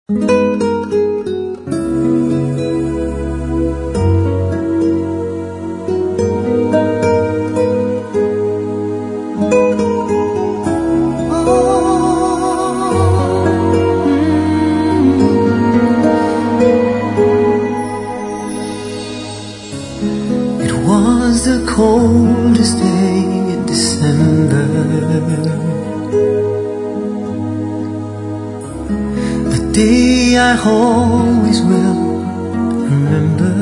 It was the coldest day in December, the day I always will remember.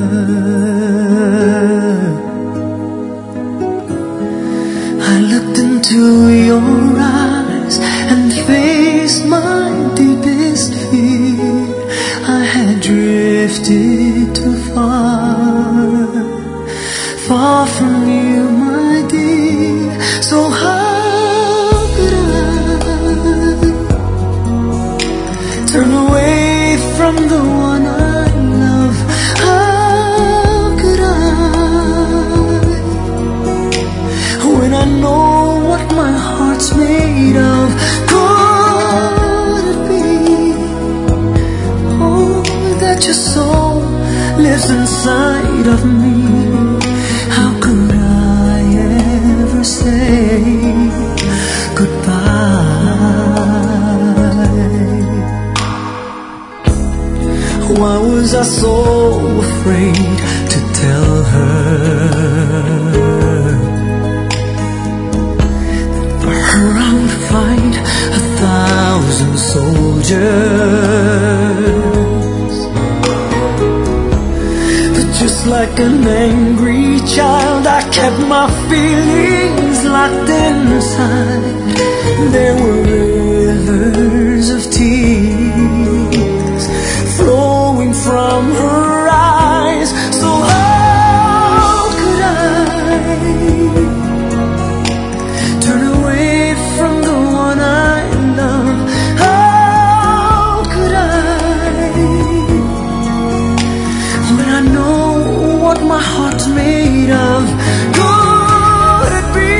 I looked into your eyes and faced my deepest fear. I had drifted too far from you, my dear. So how could I turn away from the one I love? How could I, when I know what my heart's made of? Could it be, oh, that your soul lives inside of me? How could I ever say goodbye? Why was I so afraid to tell her that for her I would fight 1,000 soldiers? But just like an angry child, I kept my feelings locked inside. There were rivers of tears flowing from her eyes. So how could I turn away from the one I love? How could I, when I know what my heart's made of? Could it be,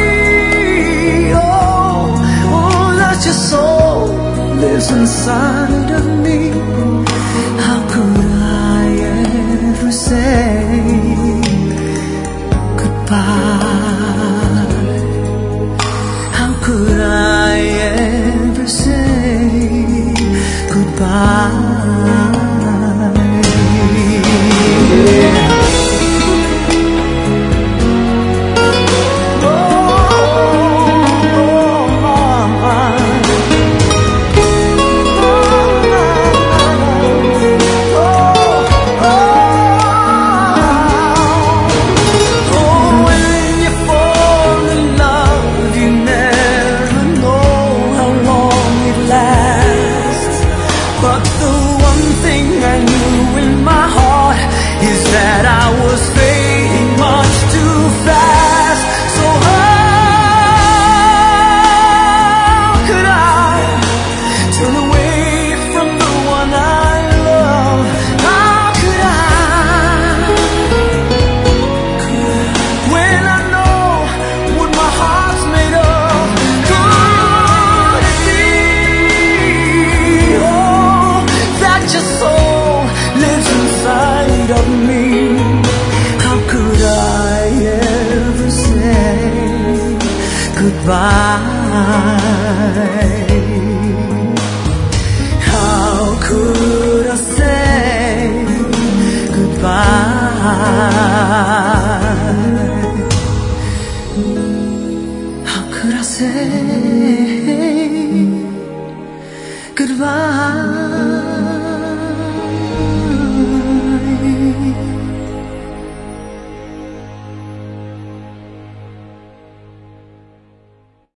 oh, that your soul lives inside of me? How could I ever say goodbye? How could I ever say goodbye? How could I say goodbye? How could I say goodbye?